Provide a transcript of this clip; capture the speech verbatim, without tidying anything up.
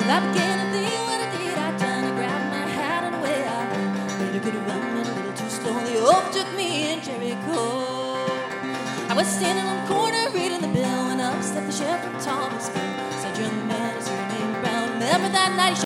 Well, I began to think what I did. I turned to grab my hat and away I made a good run, and a little too slow. They overtook me in Jericho. I was standing on the corner reading the bill when up stepped the sheriff from Thomasville. Said, "You're the man, is your name Brown?" Remember that night?